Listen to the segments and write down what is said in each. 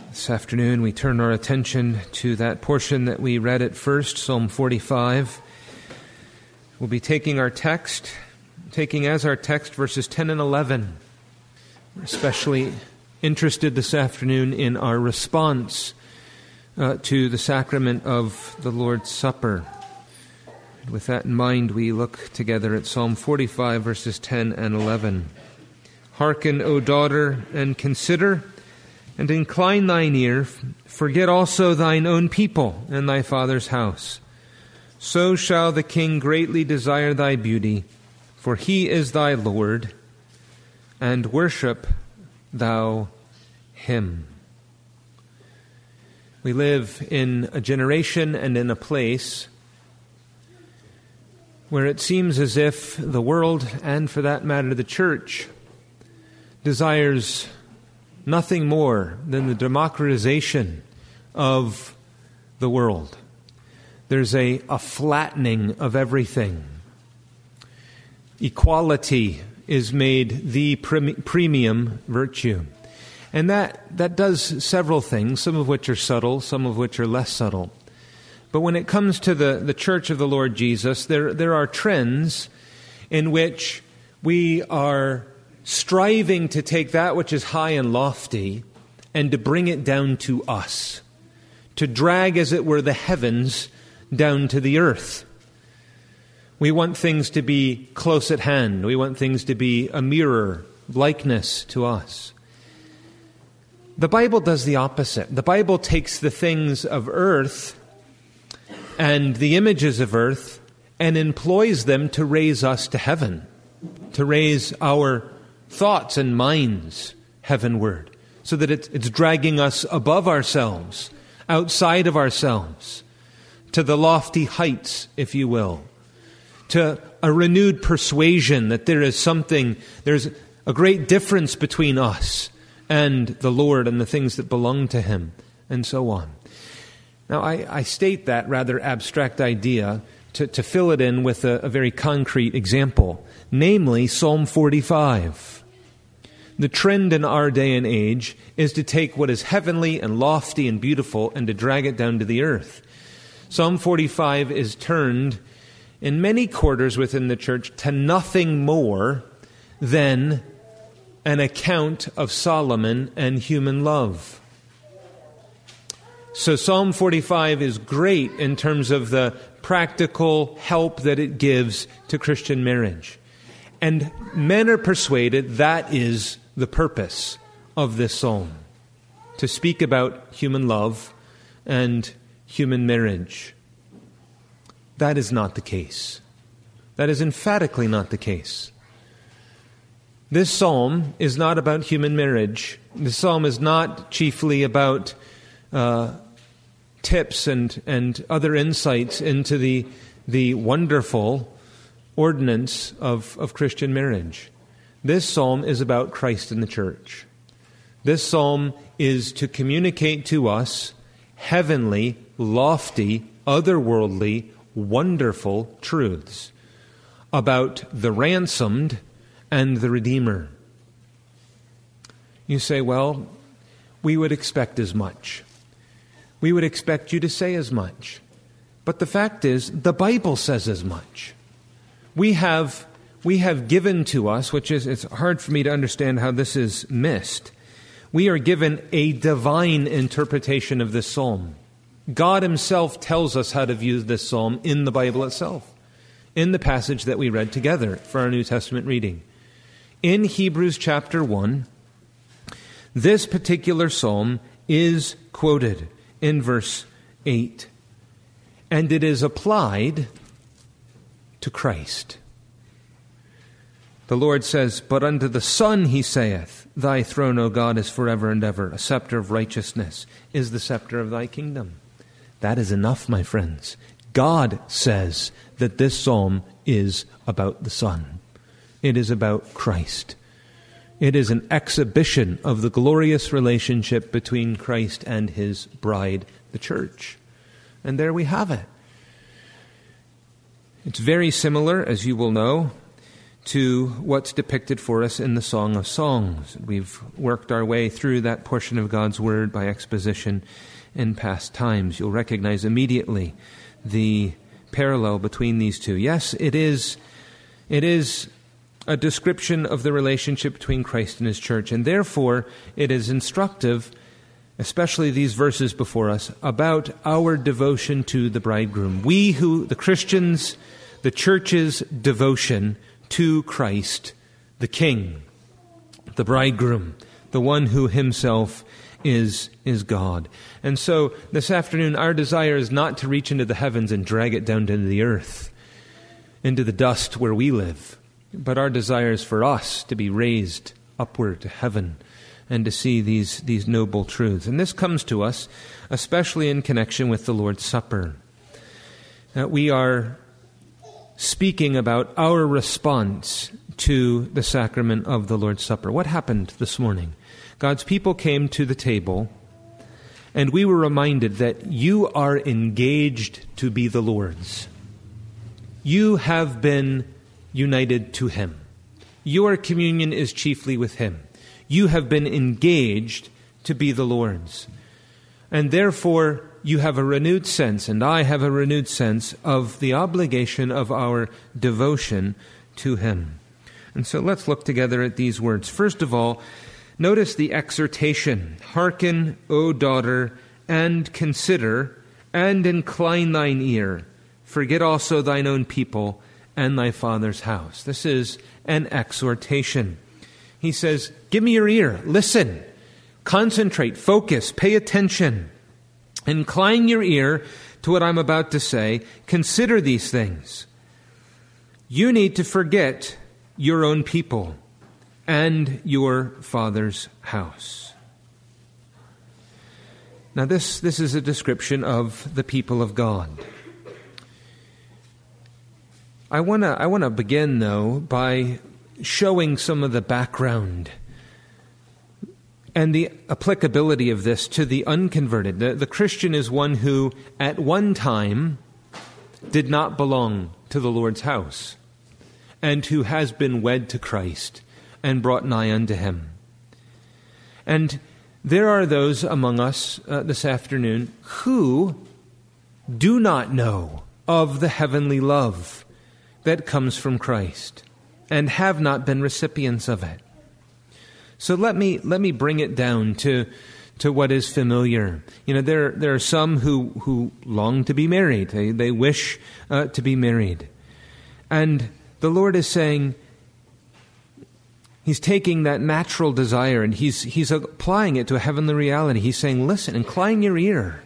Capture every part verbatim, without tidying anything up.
This afternoon we turn our attention to that portion that we read at first, Psalm forty-five. We'll be taking our text, taking as our text verses ten and eleven. We're especially interested this afternoon in our response uh, to the sacrament of the Lord's Supper. And with that in mind, we look together at Psalm forty-five, verses ten and eleven. Hearken, O daughter, and consider, and incline thine ear, forget also thine own people and thy father's house. So shall the king greatly desire thy beauty, for he is thy Lord, and worship thou him. We live in a generation and in a place where it seems as if the world, and for that matter the church, desires nothing more than the democratization of the world. There's a, a flattening of everything. Equality is made the pre- premium virtue. And that, that does several things, some of which are subtle, some of which are less subtle. But when it comes to the, the Church of the Lord Jesus, there, there are trends in which we are striving to take that which is high and lofty and to bring it down to us, to drag, as it were, the heavens down to the earth. We want things to be close at hand. We want things to be a mirror, likeness to us. The Bible does the opposite. The Bible takes the things of earth and the images of earth and employs them to raise us to heaven, to raise our thoughts and minds heavenward, so that it's, it's dragging us above ourselves, outside of ourselves, to the lofty heights, if you will, to a renewed persuasion that there is something, there's a great difference between us and the Lord and the things that belong to Him, and so on. Now, I, I state that rather abstract idea to, to fill it in with a, a very concrete example, namely Psalm forty-five. The trend in our day and age is to take what is heavenly and lofty and beautiful and to drag it down to the earth. Psalm forty-five is turned in many quarters within the church to nothing more than an account of Solomon and human love. So Psalm forty-five is great in terms of the practical help that it gives to Christian marriage. And men are persuaded that is the purpose of this psalm, to speak about human love and human marriage. That is not the case. That is emphatically not the case. This psalm is not about human marriage. This psalm is not chiefly about uh, tips and, and other insights into the, the wonderful ordinance of, of Christian marriage. This psalm is about Christ and the church. This psalm is to communicate to us heavenly, lofty, otherworldly, wonderful truths about the ransomed and the Redeemer. You say, well, we would expect as much. We would expect you to say as much. But the fact is, the Bible says as much. We have we have given to us, which is, it's hard for me to understand how this is missed. We are given a divine interpretation of this psalm. God Himself tells us how to view this psalm in the Bible itself, in the passage that we read together for our New Testament reading. In Hebrews chapter one, this particular psalm is quoted in verse eight, and it is applied to Christ. The Lord says, "But unto the Son He saith, Thy throne, O God, is forever and ever. A scepter of righteousness is the scepter of Thy kingdom." That is enough, my friends. God says that this psalm is about the Son. It is about Christ. It is an exhibition of the glorious relationship between Christ and His bride, the church. And there we have it. It's very similar, as you will know, to what's depicted for us in the Song of Songs. We've worked our way through that portion of God's Word by exposition in past times. You'll recognize immediately the parallel between these two. Yes, it is, it is a description of the relationship between Christ and His church, and therefore it is instructive, especially these verses before us, about our devotion to the bridegroom. We who, the Christians, the church's devotion to Christ, the King, the bridegroom, the one who himself is, is God. And so this afternoon, our desire is not to reach into the heavens and drag it down into the earth, into the dust where we live, but our desire is for us to be raised upward to heaven and to see these, these noble truths. And this comes to us especially in connection with the Lord's Supper. Uh, we are speaking about our response to the sacrament of the Lord's Supper. What happened this morning? God's people came to the table, and we were reminded that you are engaged to be the Lord's. You have been united to Him. Your communion is chiefly with Him. You have been engaged to be the Lord's. And therefore, you have a renewed sense, and I have a renewed sense of the obligation of our devotion to Him. And so let's look together at these words. First of all, notice the exhortation. Hearken, O daughter, and consider, and incline thine ear. Forget also thine own people and thy father's house. This is an exhortation. He says, give me your ear, listen, concentrate, focus, pay attention. Incline your ear to what I'm about to say. Consider these things. You need to forget your own people and your father's house. Now this, this is a description of the people of God. I want to I want to begin, though, by showing some of the background and the applicability of this to the unconverted. The, the Christian is one who, at one time, did not belong to the Lord's house, and who has been wed to Christ and brought nigh unto Him. And there are those among us uh, this afternoon who do not know of the heavenly love that comes from Christ and have not been recipients of it. So let me let me bring it down to to what is familiar. You know, there there are some who, who long to be married. They they wish uh, to be married, and the Lord is saying, He's taking that natural desire and He's He's applying it to a heavenly reality. He's saying, listen, incline your ear.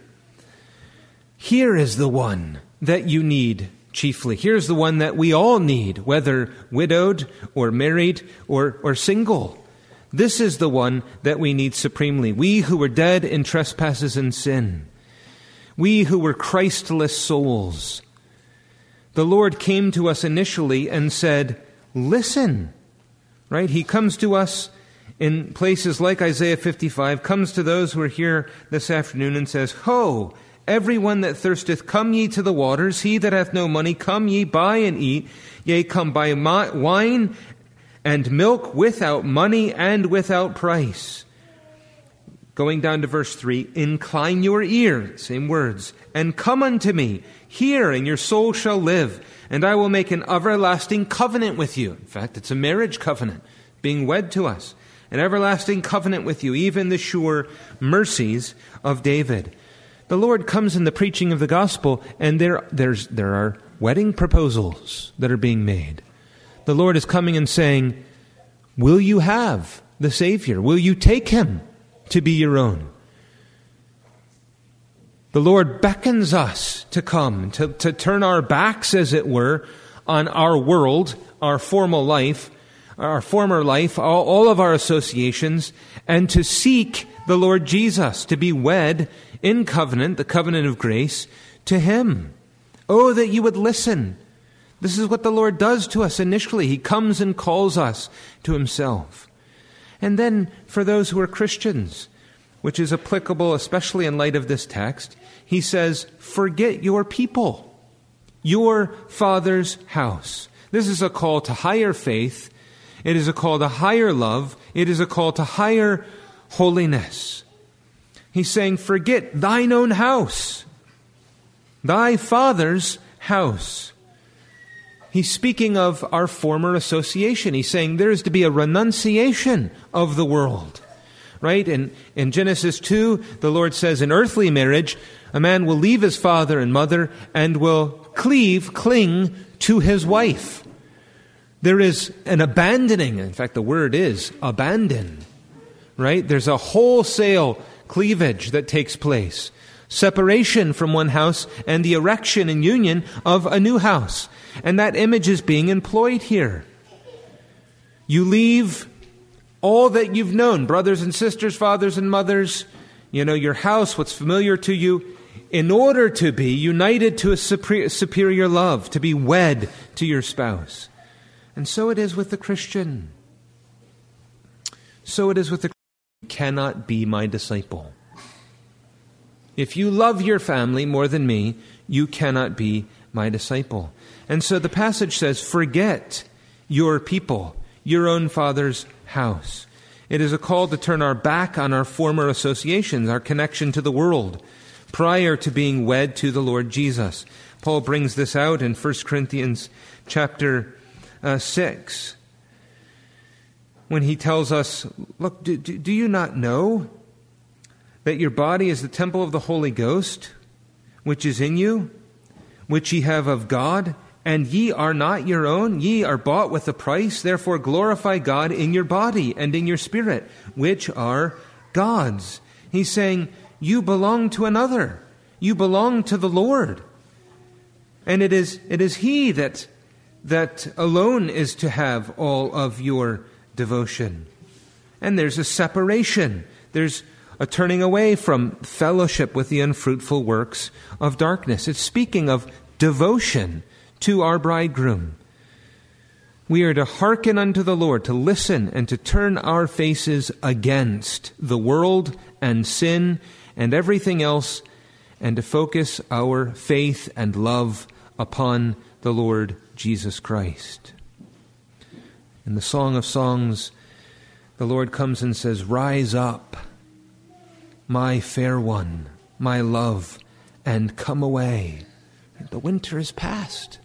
Here is the one that you need chiefly. Here's the one that we all need, whether widowed or married or or single. This is the one that we need supremely. We who were dead in trespasses and sin. We who were Christless souls. The Lord came to us initially and said, listen. Right? He comes to us in places like Isaiah fifty-five, comes to those who are here this afternoon and says, Ho, everyone that thirsteth, come ye to the waters. He that hath no money, come ye, buy and eat. Yea, come buy wine and milk without money and without price. Going down to verse three, incline your ear, same words, and come unto me. Hear, and your soul shall live, and I will make an everlasting covenant with you. In fact, it's a marriage covenant, being wed to us. An everlasting covenant with you, even the sure mercies of David. The Lord comes in the preaching of the gospel, and there, there's, there are wedding proposals that are being made. The Lord is coming and saying, will you have the Savior? Will you take Him to be your own? The Lord beckons us to come, to, to turn our backs, as it were, on our world, our formal life, our former life, all, all of our associations, and to seek the Lord Jesus, to be wed in covenant, the covenant of grace, to Him. Oh, that you would listen. This is what the Lord does to us initially. He comes and calls us to Himself. And then for those who are Christians, which is applicable especially in light of this text, He says, forget your people, your Father's house. This is a call to higher faith. It is a call to higher love. It is a call to higher holiness. He's saying, forget thine own house, thy father's house. He's speaking of our former association. He's saying there is to be a renunciation of the world. Right? In, in Genesis two, the Lord says in earthly marriage, a man will leave his father and mother and will cleave, cling to his wife. There is an abandoning. In fact, the word is abandon. Right? There's a wholesale cleavage that takes place. Separation from one house and the erection and union of a new house. And that image is being employed here. You leave all that you've known, brothers and sisters, fathers and mothers, you know, your house, what's familiar to you, in order to be united to a superior love, to be wed to your spouse. And so it is with the Christian. So it is with the Christian. You cannot be my disciple. If you love your family more than me, you cannot be my disciple. And so the passage says, forget your people, your own father's house. It is a call to turn our back on our former associations, our connection to the world, prior to being wed to the Lord Jesus. Paul brings this out in First Corinthians chapter uh, six, when he tells us, look, do, do you not know that your body is the temple of the Holy Ghost, which is in you, which ye have of God, and ye are not your own? Ye are bought with a price. Therefore glorify God in your body and in your spirit, which are God's. He's saying, you belong to another. You belong to the Lord. And it is it is He that, that alone is to have all of your devotion. And there's a separation. There's a turning away from fellowship with the unfruitful works of darkness. It's speaking of devotion to our bridegroom. We are to hearken unto the Lord, to listen and to turn our faces against the world and sin and everything else, and to focus our faith and love upon the Lord Jesus Christ. In the Song of Songs, the Lord comes and says, rise up, my fair one, my love, and come away. The winter is past.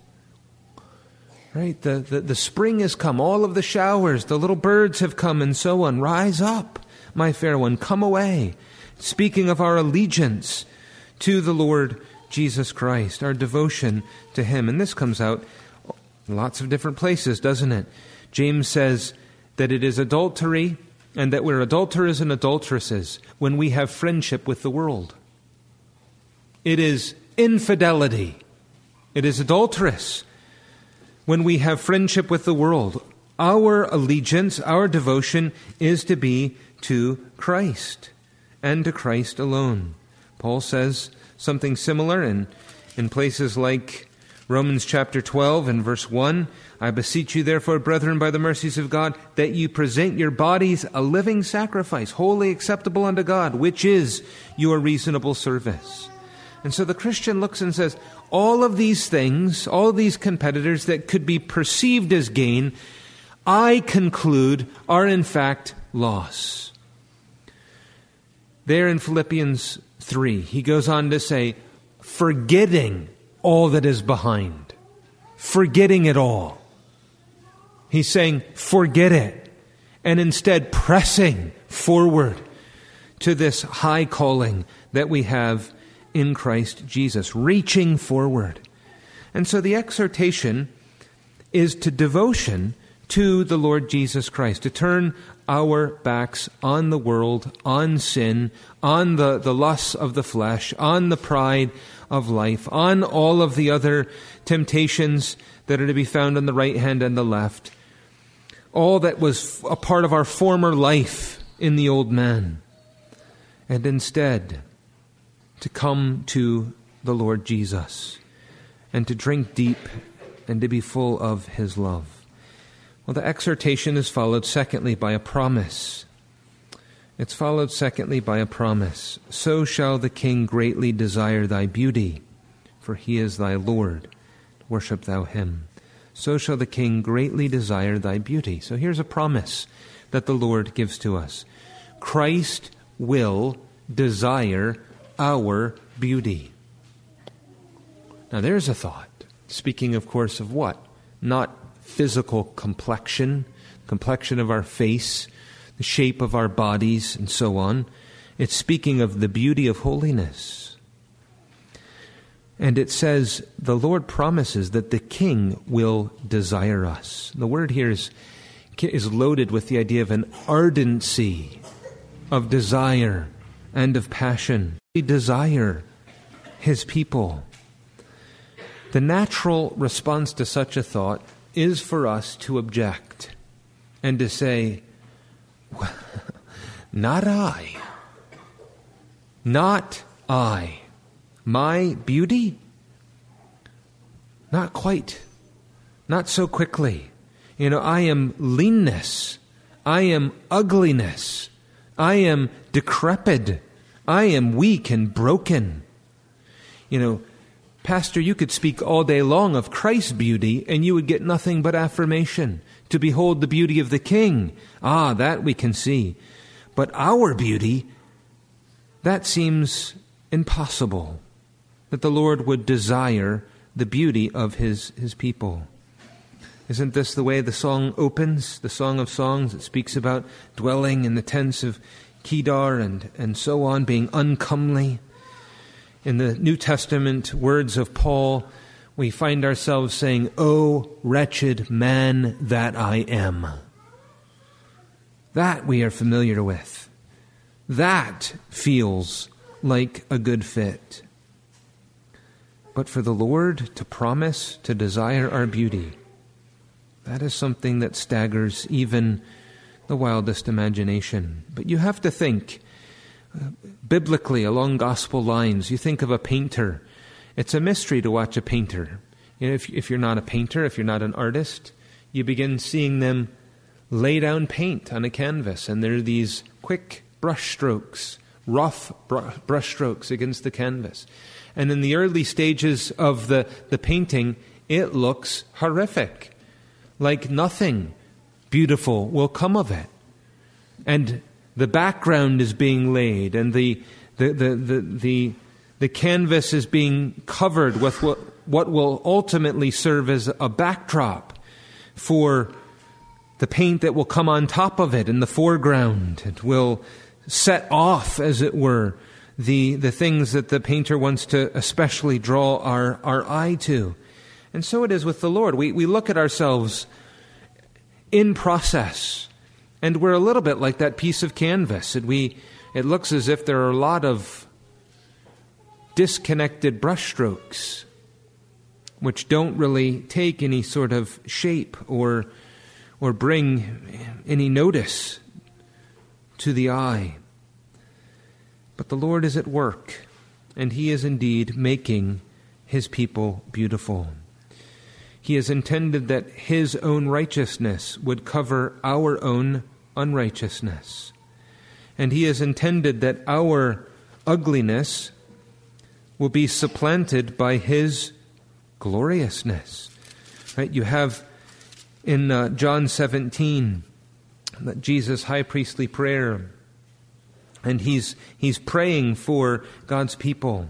Right? The, the, the spring has come. All of the showers, the little birds have come and so on. Rise up, my fair one, come away. Speaking of our allegiance to the Lord Jesus Christ, our devotion to Him. And this comes out in lots of different places, doesn't it? James says that it is adultery and that we're adulterers and adulteresses when we have friendship with the world. It is infidelity. It is adulterous when we have friendship with the world. Our allegiance, our devotion is to be to Christ and to Christ alone. Paul says something similar in, in places like Romans chapter twelve and verse one. I beseech you therefore, brethren, by the mercies of God, that you present your bodies a living sacrifice, wholly acceptable unto God, which is your reasonable service. And so the Christian looks and says, all of these things, all of these competitors that could be perceived as gain, I conclude are in fact loss. There in Philippians three, he goes on to say, forgetting all that is behind, forgetting it all. He's saying, forget it, and instead pressing forward to this high calling that we have in Christ Jesus, reaching forward. And so the exhortation is to devotion to the Lord Jesus Christ, to turn our backs on the world, on sin, on the, the lusts of the flesh, on the pride of life, on all of the other temptations that are to be found on the right hand and the left, all that was a part of our former life in the old man, and instead to come to the Lord Jesus and to drink deep and to be full of His love. Well, the exhortation is followed secondly by a promise. It's followed secondly by a promise. So shall the King greatly desire thy beauty, for He is thy Lord. Worship thou Him. so shall the king greatly desire thy beauty. So here's a promise that the Lord gives to us. Christ will desire our beauty. Now there's a thought. Speaking, of course, of what? Not physical complexion, complexion of our face, the shape of our bodies, and so on. It's speaking of the beauty of holiness. And it says, the Lord promises that the king will desire us. The word here is, is loaded with the idea of an ardency of desire and of passion. We desire his people. The natural response to such a thought is for us to object and to say, well, not I. Not I. My beauty? Not quite. Not so quickly. You know, I am leanness. I am ugliness. I am decrepit. I am weak and broken. You know, Pastor, you could speak all day long of Christ's beauty and you would get nothing but affirmation. To behold the beauty of the King. Ah, that we can see. But our beauty, that seems impossible. That the Lord would desire the beauty of his, his people. Isn't this the way the song opens? The Song of Songs, it speaks about dwelling in the tents of Kedar and, and so on, being uncomely. In the New Testament words of Paul, we find ourselves saying, "O wretched man that I am." That we are familiar with. That feels like a good fit. But for the Lord to promise to desire our beauty, that is something that staggers even the wildest imagination. But you have to think, uh, biblically, along gospel lines, you think of a painter. It's a mystery to watch a painter. You know, if, if you're not a painter, if you're not an artist, you begin seeing them lay down paint on a canvas, and there are these quick brush strokes, rough br- brush strokes against the canvas. And in the early stages of the, the painting, it looks horrific, like nothing beautiful will come of it. And the background is being laid, and the the the the the, the canvas is being covered with what, what will ultimately serve as a backdrop for the paint that will come on top of it in the foreground. It will set off, as it were, the the things that the painter wants to especially draw our, our eye to. And so it is with the Lord. We we look at ourselves in process, and we're a little bit like that piece of canvas. And we it looks as if there are a lot of disconnected brushstrokes which don't really take any sort of shape or or bring any notice to the eye. But the Lord is at work, and he is indeed making his people beautiful. He has intended that his own righteousness would cover our own unrighteousness. And he has intended that our ugliness will be supplanted by his gloriousness. Right? You have in uh, John seventeen, that Jesus' high priestly prayer, and he's he's praying for God's people.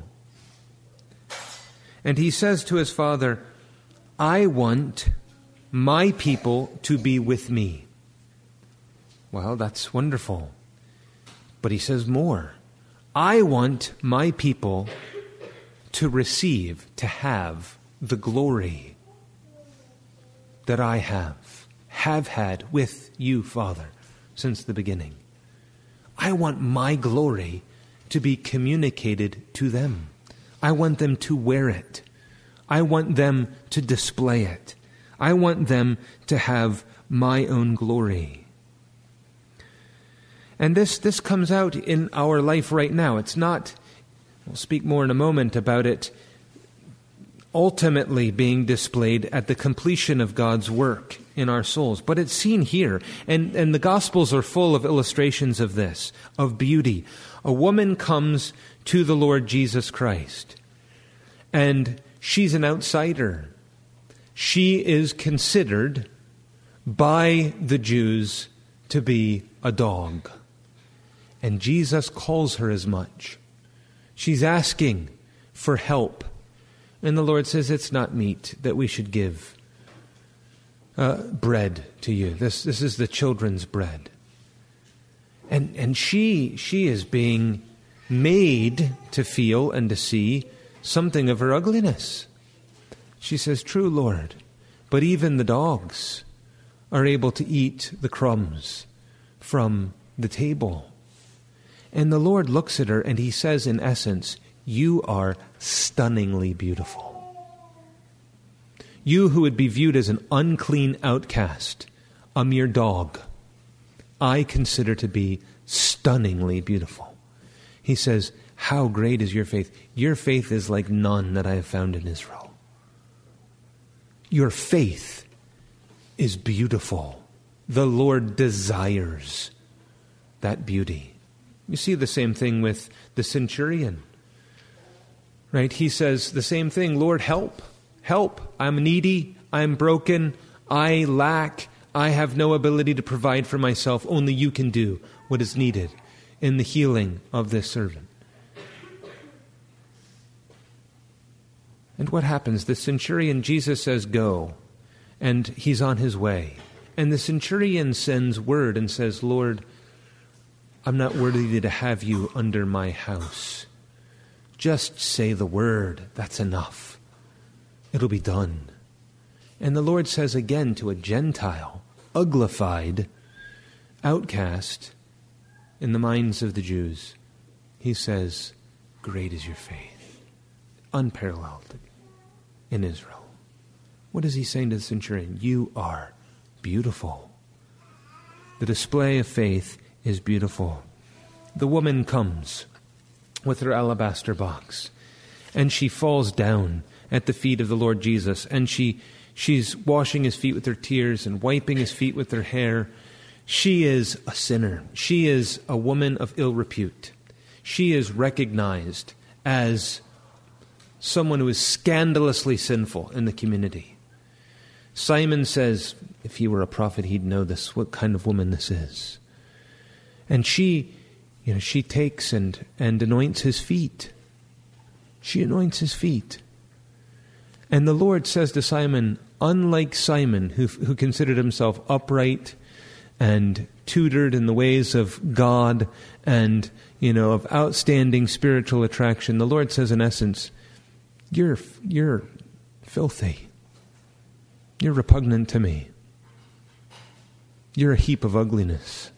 And he says to his Father, I want my people to be with me. Well, that's wonderful. But he says more. I want my people to receive, to have the glory that I have, have had with you, Father, since the beginning. I want my glory to be communicated to them. I want them to wear it. I want them to display it. I want them to have my own glory. And this, this comes out in our life right now. It's not, we'll speak more in a moment about it, ultimately being displayed at the completion of God's work in our souls. But it's seen here. And, and the Gospels are full of illustrations of this, of beauty. A woman comes to the Lord Jesus Christ, and she's an outsider. She is considered by the Jews to be a dog. And Jesus calls her as much. She's asking for help. And the Lord says, it's not meet that we should give uh, bread to you. This this is the children's bread. And and she she is being made to feel and to see something of her ugliness. She says, true, Lord, but even the dogs are able to eat the crumbs from the table. And the Lord looks at her and he says, in essence, you are stunningly beautiful. You who would be viewed as an unclean outcast, a mere dog, I consider to be stunningly beautiful. He says, how great is your faith? Your faith is like none that I have found in Israel. Your faith is beautiful. The Lord desires that beauty. You see the same thing with the centurion, right? He says the same thing, Lord, help, help. I'm needy, I'm broken, I lack, I have no ability to provide for myself. Only you can do what is needed in the healing of this servant. And what happens? The centurion, Jesus says, go, and he's on his way. And the centurion sends word and says, Lord, I'm not worthy to have you under my house. Just say the word. That's enough. It'll be done. And the Lord says again to a Gentile, uglified, outcast in the minds of the Jews, he says, great is your faith. Unparalleled in Israel. What is he saying to the centurion? You are beautiful. The display of faith is beautiful. The woman comes with her alabaster box, and she falls down at the feet of the Lord Jesus, and she she's washing his feet with her tears and wiping his feet with her hair. She is a sinner. She is a woman of ill repute. She is recognized as someone who is scandalously sinful in the community. Simon says, if he were a prophet, he'd know this, what kind of woman this is. And she, you know, she takes and, and anoints his feet. She anoints his feet. And the Lord says to Simon, unlike Simon, who, who considered himself upright and tutored in the ways of God and, you know, of outstanding spiritual attraction, the Lord says in essence, you're, you're filthy. You're repugnant to me. You're a heap of ugliness.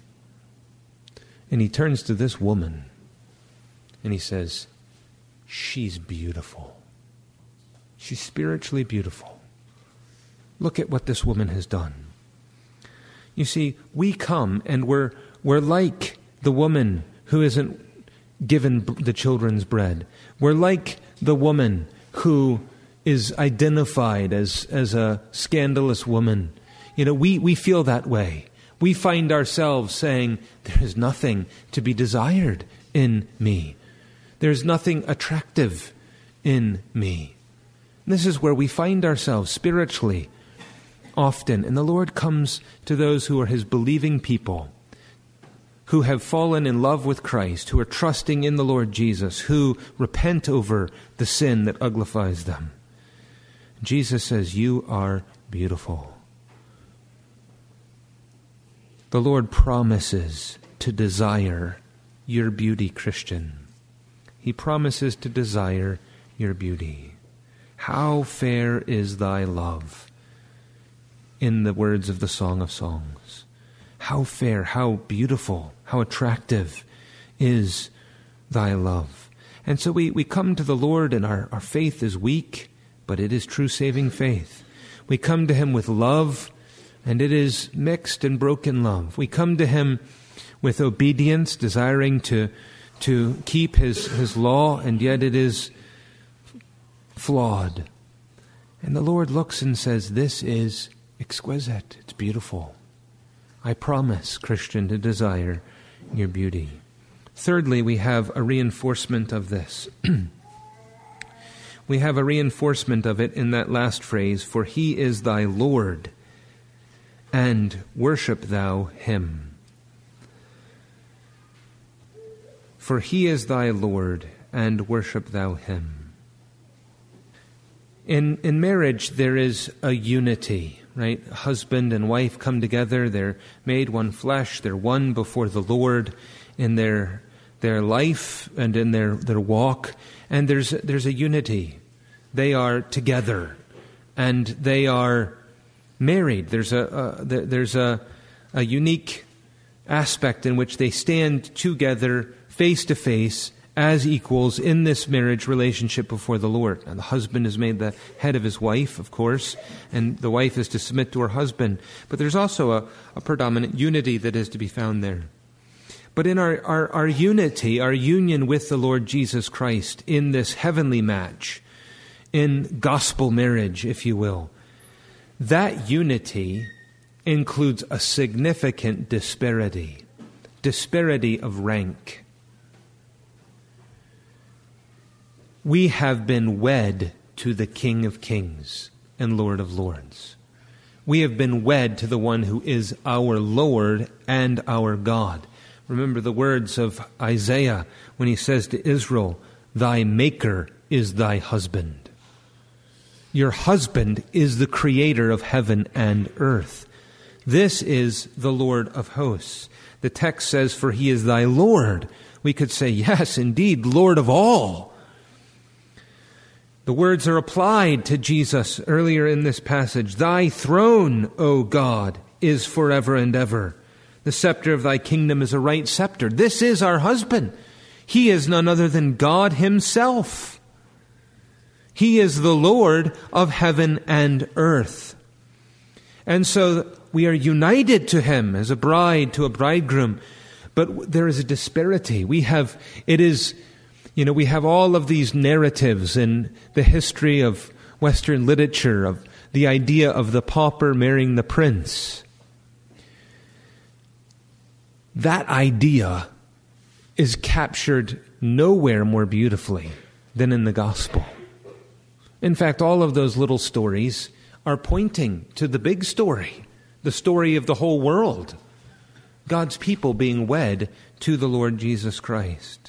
And he turns to this woman and he says, she's beautiful. She's spiritually beautiful. Look at what this woman has done. You see, we come and we're we're like the woman who isn't given the children's bread. We're like the woman who is identified as, as a scandalous woman. You know, we, we feel that way. We find ourselves saying, there is nothing to be desired in me. There's nothing attractive in me. And this is where we find ourselves spiritually often. And the Lord comes to those who are his believing people, who have fallen in love with Christ, who are trusting in the Lord Jesus, who repent over the sin that uglifies them. Jesus says, you are beautiful. The Lord promises to desire your beauty, Christian. He promises to desire your beauty. How fair is thy love, in the words of the Song of Songs. How fair, how beautiful, how attractive is thy love. And so we, we come to the Lord and our, our faith is weak, but it is true saving faith. We come to him with love, and it is mixed and broken love. We come to him with obedience, desiring to, to keep his, his law, and yet it is flawed. And the Lord looks and says, this is exquisite. It's beautiful. I promise, Christian, to desire your beauty. Thirdly, we have a reinforcement of this. we have a reinforcement of it in that last phrase, for he is thy Lord, and worship thou him. For he is thy Lord, and worship thou him. In in marriage, there is a unity, right? Husband and wife come together, they're made one flesh, they're one before the Lord in their their life and in their, their walk, and there's there's a unity. They are together, and they are married. There's a, a there's a a unique aspect in which they stand together, face to face, as equals in this marriage relationship before the Lord. And the husband is made the head of his wife, of course, and the wife is to submit to her husband. But there's also a, a predominant unity that is to be found there. But in our, our, our unity, our union with the Lord Jesus Christ in this heavenly match, in gospel marriage, if you will, that unity includes a significant disparity, disparity of rank. We have been wed to the King of Kings and Lord of Lords. We have been wed to the one who is our Lord and our God. Remember the words of Isaiah when he says to Israel, "Thy Maker is thy husband." Your husband is the creator of heaven and earth. This is the Lord of hosts. The text says, "For he is thy Lord." We could say, yes, indeed, Lord of all. The words are applied to Jesus earlier in this passage. "Thy throne, O God, is forever and ever. The scepter of thy kingdom is a right scepter." This is our husband. He is none other than God himself. He is the Lord of heaven and earth. And so we are united to him as a bride to a bridegroom. But there is a disparity. We have, it is, you know, we have all of these narratives in the history of Western literature of the idea of the pauper marrying the prince. That idea is captured nowhere more beautifully than in the gospel. In fact, all of those little stories are pointing to the big story, the story of the whole world, God's people being wed to the Lord Jesus Christ.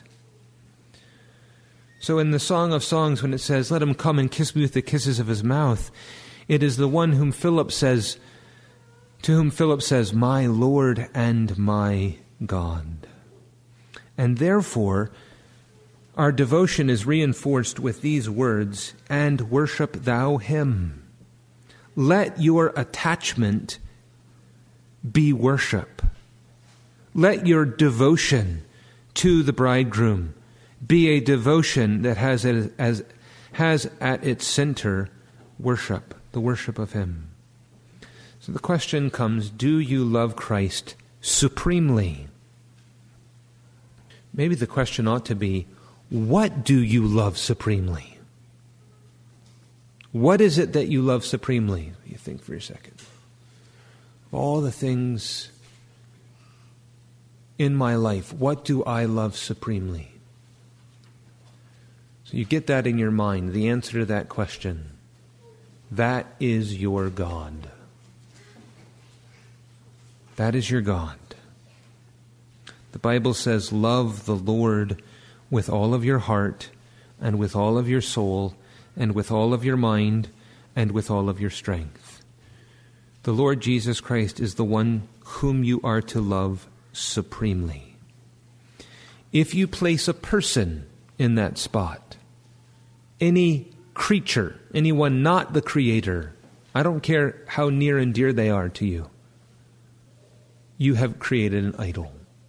So in the Song of Songs, when it says, "Let him come and kiss me with the kisses of his mouth," it is the one whom Philip says, to whom Philip says, "My Lord and my God." And therefore, our devotion is reinforced with these words, "And worship thou him." Let your attachment be worship. Let your devotion to the bridegroom be a devotion that has as, as has at its center worship, the worship of him. So the question comes, do you love Christ supremely? Maybe the question ought to be, what do you love supremely? What is it that you love supremely? You think for a second. All the things in my life, what do I love supremely? So you get that in your mind, the answer to that question. That is your God. That is your God. The Bible says, love the Lord with all of your heart and with all of your soul and with all of your mind and with all of your strength. The Lord Jesus Christ is the one whom you are to love supremely. If you place a person in that spot, any creature, anyone not the Creator, I don't care how near and dear they are to you, you have created an idol.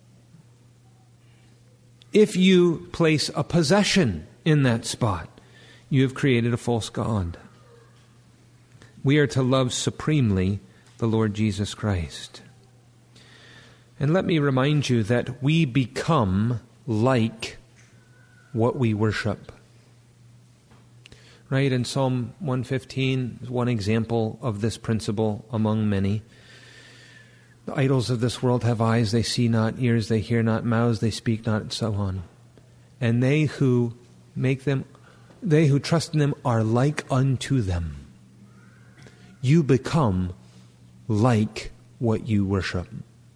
If you place a possession in that spot, you have created a false god. We are to love supremely the Lord Jesus Christ. And let me remind you that we become like what we worship. Right? In Psalm one fifteen is one example of this principle among many. The idols of this world have eyes, they see not, ears, they hear not, mouths, they speak not, and so on. And they who make them, they who trust in them are like unto them. You become like what you worship.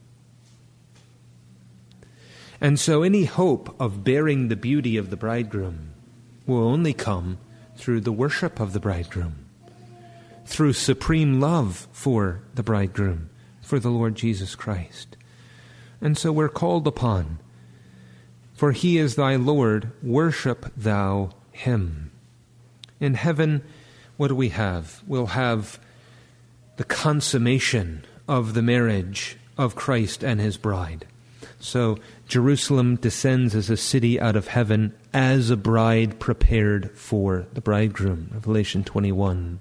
And so any hope of bearing the beauty of the bridegroom will only come through the worship of the bridegroom, through supreme love for the bridegroom, for the Lord Jesus Christ. And so we're called upon, for he is thy Lord, worship thou him. In heaven, what do we have? We'll have the consummation of the marriage of Christ and his bride. So Jerusalem descends as a city out of heaven, as a bride prepared for the bridegroom, Revelation twenty-one.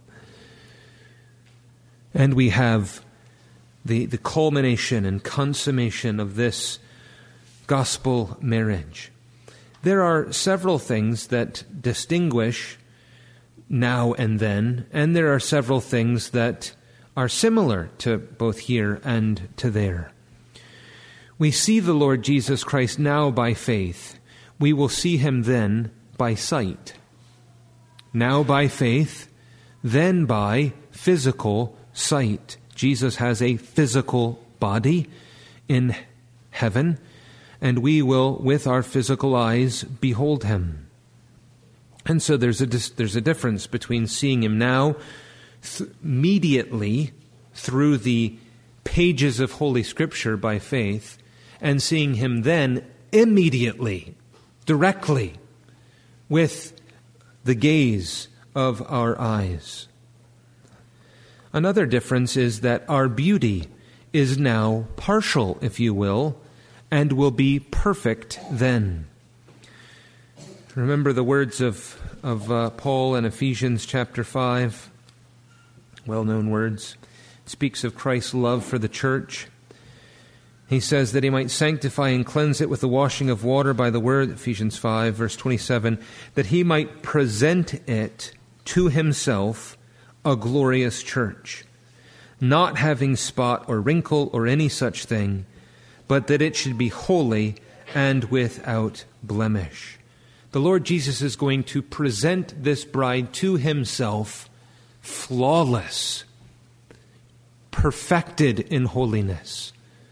And we have the, the culmination and consummation of this gospel marriage. There are several things that distinguish now and then, and there are several things that are similar to both here and to there. We see the Lord Jesus Christ now by faith. We will see him then by sight. Now by faith, then by physical sight. Jesus has a physical body in heaven, and we will, with our physical eyes, behold him. And so there's a there's a difference between seeing him now th- immediately through the pages of Holy Scripture by faith, and seeing him then immediately, directly, with the gaze of our eyes. Another difference is that our beauty is now partial, if you will, and will be perfect then. Remember the words of, of uh, Paul in Ephesians chapter five, well-known words. It speaks of Christ's love for the church. He says that he might sanctify and cleanse it with the washing of water by the word, Ephesians five, verse twenty-seven, that he might present it to himself a glorious church, not having spot or wrinkle or any such thing, but that it should be holy and without blemish. The Lord Jesus is going to present this bride to himself flawless, perfected in holiness,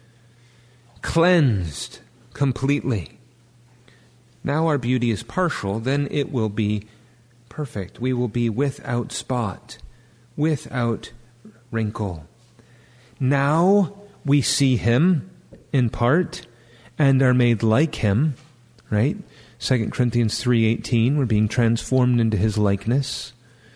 cleansed completely. Now our beauty is partial, then it will be perfect. We will be without spot, without wrinkle. Now we see him in part and are made like him, right? Second Corinthians three eighteen, we're being transformed into his likeness.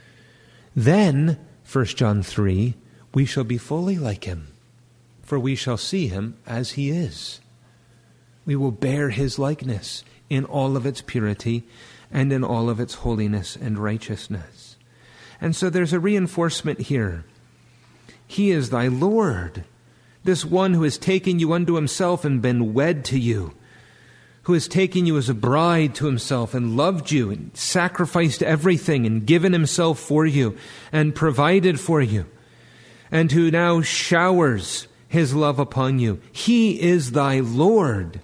Then, First John three, we shall be fully like him, for we shall see him as he is. We will bear his likeness in all of its purity and in all of its holiness and righteousness. And so there's a reinforcement here. He is thy Lord, this one who has taken you unto himself and been wed to you, who has taken you as a bride to himself and loved you and sacrificed everything and given himself for you and provided for you, and who now showers his love upon you. He is thy Lord.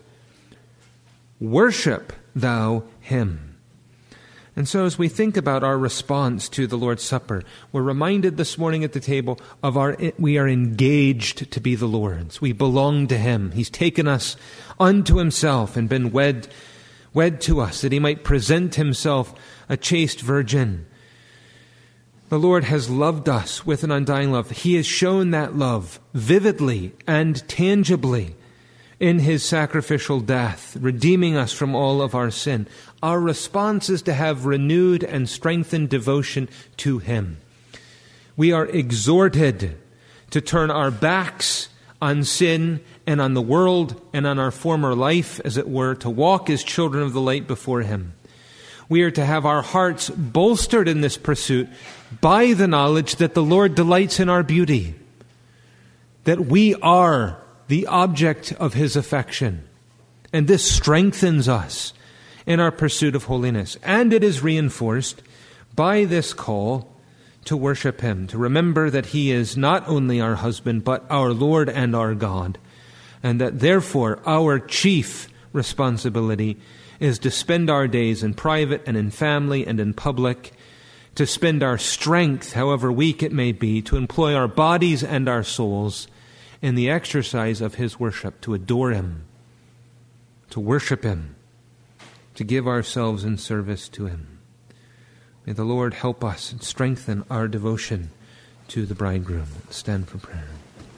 Worship thou him. And so as we think about our response to the Lord's Supper, we're reminded this morning at the table of our, we are engaged to be the Lord's. We belong to him. He's taken us unto himself and been wed, wed to us, that he might present himself a chaste virgin. The Lord has loved us with an undying love. He has shown that love vividly and tangibly in his sacrificial death, redeeming us from all of our sin. Our response is to have renewed and strengthened devotion to him. We are exhorted to turn our backs on sin and on the world and on our former life, as it were, to walk as children of the light before him. We are to have our hearts bolstered in this pursuit by the knowledge that the Lord delights in our beauty, that we are the object of his affection. And this strengthens us in our pursuit of holiness. And it is reinforced by this call to worship him, to remember that he is not only our husband, but our Lord and our God, and that therefore our chief responsibility is to spend our days in private and in family and in public, to spend our strength, however weak it may be, to employ our bodies and our souls in the exercise of His worship, to adore Him, to worship Him, to give ourselves in service to Him. May the Lord help us and strengthen our devotion to the bridegroom. Stand for prayer.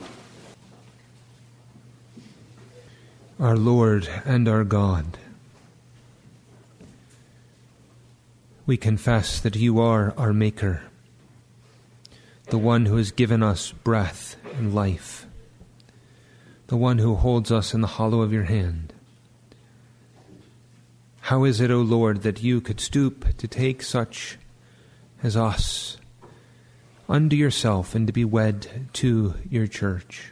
Our Lord and our God, we confess that You are our Maker, the one who has given us breath and life, the one who holds us in the hollow of Your hand. How is it, O Lord, that You could stoop to take such as us unto Yourself and to be wed to Your church?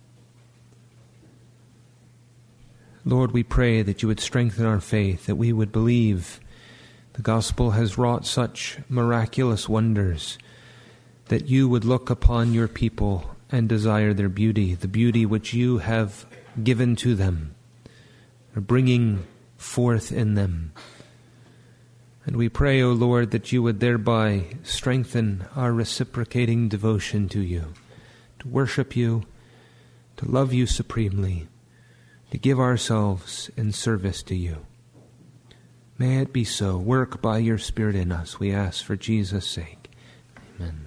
Lord, we pray that You would strengthen our faith, that we would believe the gospel has wrought such miraculous wonders, that You would look upon Your people and desire their beauty, the beauty which You have given to them, or bringing forth in them. And we pray, O Lord, that You would thereby strengthen our reciprocating devotion to You, to worship You, to love You supremely, to give ourselves in service to You. May it be so. Work by Your Spirit in us, we ask for Jesus' sake. Amen.